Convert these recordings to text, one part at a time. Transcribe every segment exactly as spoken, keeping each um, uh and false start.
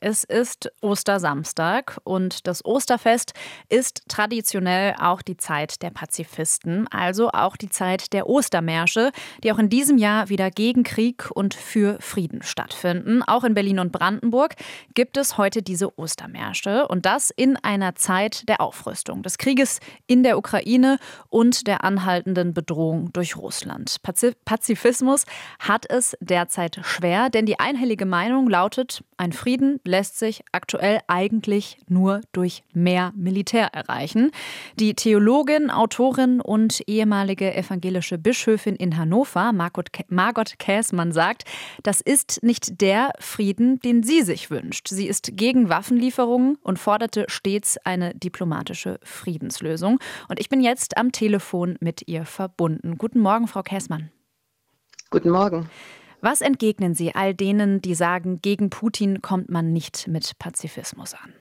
Es ist Ostersamstag und das Osterfest ist traditionell auch die Zeit der Pazifisten, also auch die Zeit der Ostermärsche, die auch in diesem Jahr wieder gegen Krieg und für Frieden stattfinden. Auch in Berlin und Brandenburg gibt es heute diese Ostermärsche und das in einer Zeit der Aufrüstung, des Krieges in der Ukraine und der anhaltenden Bedrohung durch Russland. Pazifismus hat es derzeit schwer, denn die einhellige Meinung lautet, ein Frieden lässt sich aktuell eigentlich nur durch mehr Militär erreichen. Die Theologin, Autorin und ehemalige evangelische Bischöfin in Hannover, Margot, Margot Käßmann, sagt, das ist nicht der Frieden, den sie sich wünscht. Sie ist gegen Waffenlieferungen und forderte stets eine diplomatische Friedenslösung. Und ich bin jetzt am Telefon mit ihr verbunden. Guten Morgen, Frau Käßmann. Guten Morgen. Was entgegnen Sie all denen, die sagen, gegen Putin kommt man nicht mit Pazifismus an?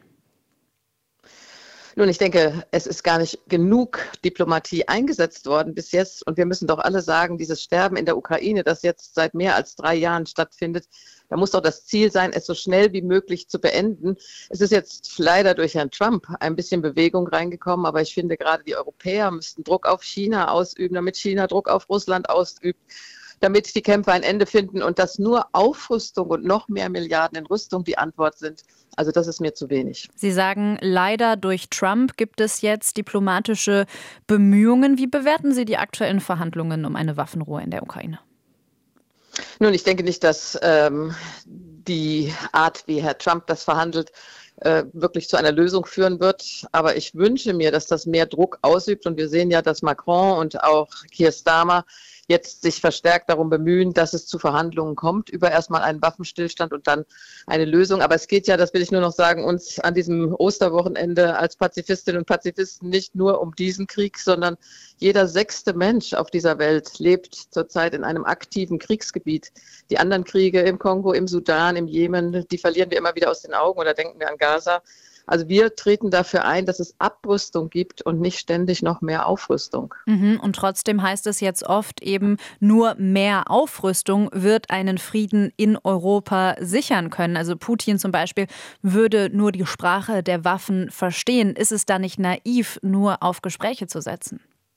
Nun, ich denke, es ist gar nicht genug Diplomatie eingesetzt worden bis jetzt. Und wir müssen doch alle sagen, dieses Sterben in der Ukraine, das jetzt seit mehr als drei Jahren stattfindet, da muss doch das Ziel sein, es so schnell wie möglich zu beenden. Es ist jetzt leider durch Herrn Trump ein bisschen Bewegung reingekommen, aber ich finde, gerade die Europäer müssten Druck auf China ausüben, damit China Druck auf Russland ausübt, damit die Kämpfe ein Ende finden und dass nur Aufrüstung und noch mehr Milliarden in Rüstung die Antwort sind. Also das ist mir zu wenig. Sie sagen, leider durch Trump gibt es jetzt diplomatische Bemühungen. Wie bewerten Sie die aktuellen Verhandlungen um eine Waffenruhe in der Ukraine? Nun, ich denke nicht, dass ähm, die Art, wie Herr Trump das verhandelt, äh, wirklich zu einer Lösung führen wird. Aber ich wünsche mir, dass das mehr Druck ausübt. Und wir sehen ja, dass Macron und auch Keir Starmer jetzt sich verstärkt darum bemühen, dass es zu Verhandlungen kommt über erstmal einen Waffenstillstand und dann eine Lösung. Aber es geht ja, das will ich nur noch sagen, uns an diesem Osterwochenende als Pazifistinnen und Pazifisten nicht nur um diesen Krieg, sondern jeder sechste Mensch auf dieser Welt lebt zurzeit in einem aktiven Kriegsgebiet. Die anderen Kriege im Kongo, im Sudan, im Jemen, die verlieren wir immer wieder aus den Augen oder denken wir an Gaza. Also wir treten dafür ein, dass es Abrüstung gibt und nicht ständig noch mehr Aufrüstung. Mhm, und trotzdem heißt es jetzt oft eben, nur mehr Aufrüstung wird einen Frieden in Europa sichern können. Also Putin zum Beispiel würde nur die Sprache der Waffen verstehen. Ist es da nicht naiv, nur auf Gespräche zu setzen?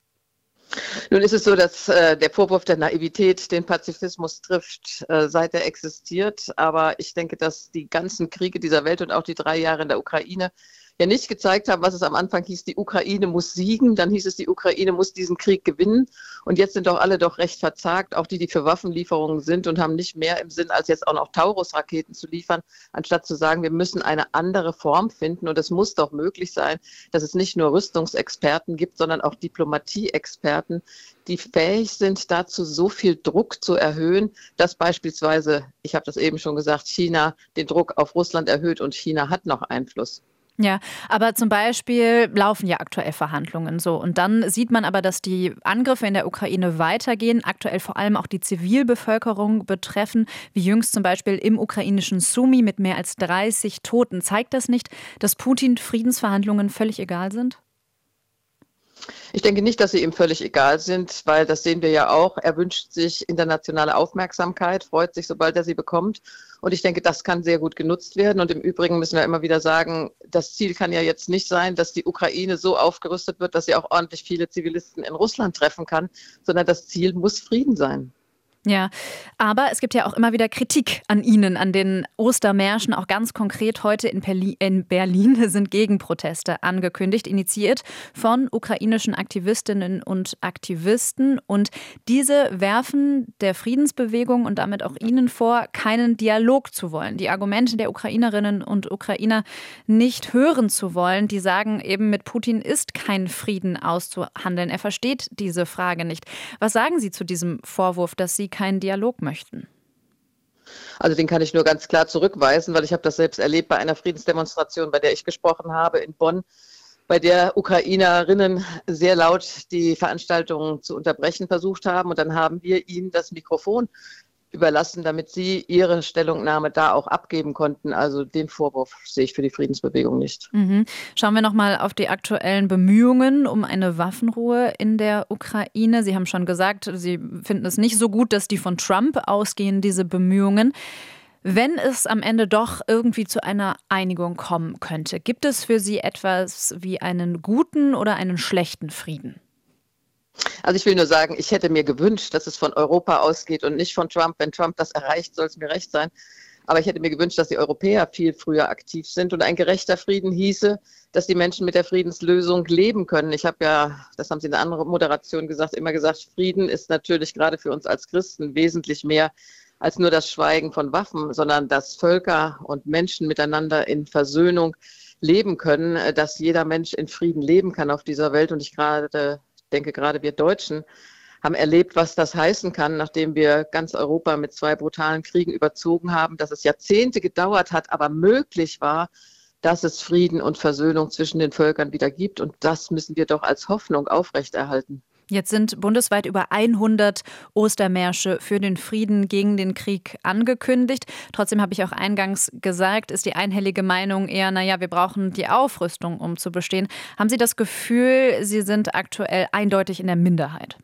Nun ist es so, dass äh, der Vorwurf der Naivität den Pazifismus trifft, äh, seit er existiert. Aber ich denke, dass die ganzen Kriege dieser Welt und auch die drei Jahre in der Ukraine ja nicht gezeigt haben, was es am Anfang hieß, die Ukraine muss siegen, dann hieß es, die Ukraine muss diesen Krieg gewinnen. Und jetzt sind doch alle doch recht verzagt, auch die, die für Waffenlieferungen sind und haben nicht mehr im Sinn, als jetzt auch noch Taurus-Raketen zu liefern, anstatt zu sagen, wir müssen eine andere Form finden. Und es muss doch möglich sein, dass es nicht nur Rüstungsexperten gibt, sondern auch Diplomatieexperten, die fähig sind, dazu so viel Druck zu erhöhen, dass beispielsweise, ich habe das eben schon gesagt, China den Druck auf Russland erhöht und China hat noch Einfluss. Ja, aber zum Beispiel laufen ja aktuell Verhandlungen so. Und dann sieht man aber, dass die Angriffe in der Ukraine weitergehen, aktuell vor allem auch die Zivilbevölkerung betreffen, wie jüngst zum Beispiel im ukrainischen Sumy mit mehr als dreißig Toten. Zeigt das nicht, dass Putin Friedensverhandlungen völlig egal sind? Ich denke nicht, dass sie ihm völlig egal sind, weil das sehen wir ja auch. Er wünscht sich internationale Aufmerksamkeit, freut sich, sobald er sie bekommt. Und ich denke, das kann sehr gut genutzt werden. Und im Übrigen müssen wir immer wieder sagen, das Ziel kann ja jetzt nicht sein, dass die Ukraine so aufgerüstet wird, dass sie auch ordentlich viele Zivilisten in Russland treffen kann, sondern das Ziel muss Frieden sein. Ja, aber es gibt ja auch immer wieder Kritik an Ihnen, an den Ostermärschen. Auch ganz konkret heute in Berlin sind Gegenproteste angekündigt, initiiert von ukrainischen Aktivistinnen und Aktivisten. Und diese werfen der Friedensbewegung und damit auch Ihnen vor, keinen Dialog zu wollen. Die Argumente der Ukrainerinnen und Ukrainer nicht hören zu wollen. Die sagen eben, mit Putin ist kein Frieden auszuhandeln. Er versteht diese Frage nicht. Was sagen Sie zu diesem Vorwurf, dass Sie keinen Dialog möchten? Also den kann ich nur ganz klar zurückweisen, weil ich habe das selbst erlebt bei einer Friedensdemonstration, bei der ich gesprochen habe in Bonn, bei der Ukrainerinnen sehr laut die Veranstaltung zu unterbrechen versucht haben. Und dann haben wir ihnen das Mikrofon überlassen, damit sie ihre Stellungnahme da auch abgeben konnten. Also den Vorwurf sehe ich für die Friedensbewegung nicht. Mhm. Schauen wir noch mal auf die aktuellen Bemühungen um eine Waffenruhe in der Ukraine. Sie haben schon gesagt, Sie finden es nicht so gut, dass die von Trump ausgehen, diese Bemühungen. Wenn es am Ende doch irgendwie zu einer Einigung kommen könnte, gibt es für Sie etwas wie einen guten oder einen schlechten Frieden? Also ich will nur sagen, ich hätte mir gewünscht, dass es von Europa ausgeht und nicht von Trump. Wenn Trump das erreicht, soll es mir recht sein. Aber ich hätte mir gewünscht, dass die Europäer viel früher aktiv sind. Und ein gerechter Frieden hieße, dass die Menschen mit der Friedenslösung leben können. Ich habe ja, das haben Sie in einer anderen Moderation gesagt, immer gesagt, Frieden ist natürlich gerade für uns als Christen wesentlich mehr als nur das Schweigen von Waffen, sondern dass Völker und Menschen miteinander in Versöhnung leben können, dass jeder Mensch in Frieden leben kann auf dieser Welt. Und ich gerade denke, gerade wir Deutschen haben erlebt, was das heißen kann, nachdem wir ganz Europa mit zwei brutalen Kriegen überzogen haben, dass es Jahrzehnte gedauert hat, aber möglich war, dass es Frieden und Versöhnung zwischen den Völkern wieder gibt. Und das müssen wir doch als Hoffnung aufrechterhalten. Jetzt sind bundesweit über hundert Ostermärsche für den Frieden gegen den Krieg angekündigt. Trotzdem habe ich auch eingangs gesagt, ist die einhellige Meinung eher, naja, wir brauchen die Aufrüstung, um zu bestehen. Haben Sie das Gefühl, Sie sind aktuell eindeutig in der Minderheit?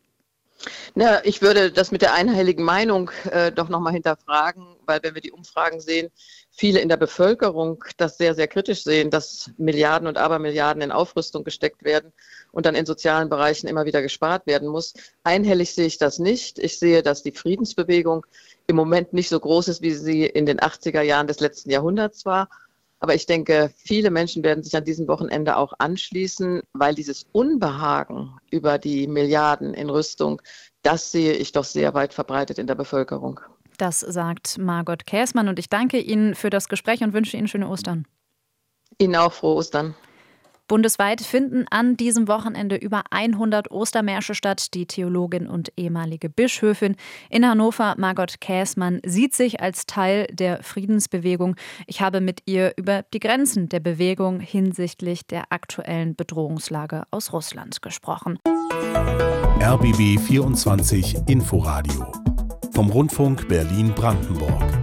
Na, ich würde das mit der einhelligen Meinung äh, doch nochmal hinterfragen, weil wenn wir die Umfragen sehen, viele in der Bevölkerung das sehr, sehr kritisch sehen, dass Milliarden und Abermilliarden in Aufrüstung gesteckt werden und dann in sozialen Bereichen immer wieder gespart werden muss. Einhellig sehe ich das nicht. Ich sehe, dass die Friedensbewegung im Moment nicht so groß ist, wie sie in den achtziger Jahren des letzten Jahrhunderts war. Aber ich denke, viele Menschen werden sich an diesem Wochenende auch anschließen, weil dieses Unbehagen über die Milliarden in Rüstung, das sehe ich doch sehr weit verbreitet in der Bevölkerung. Das sagt Margot Käßmann und ich danke Ihnen für das Gespräch und wünsche Ihnen schöne Ostern. Ihnen auch frohe Ostern. Bundesweit finden an diesem Wochenende über hundert Ostermärsche statt. Die Theologin und ehemalige Bischöfin in Hannover, Margot Käßmann, sieht sich als Teil der Friedensbewegung. Ich habe mit ihr über die Grenzen der Bewegung hinsichtlich der aktuellen Bedrohungslage aus Russland gesprochen. R B B vierundzwanzig Inforadio vom Rundfunk Berlin-Brandenburg.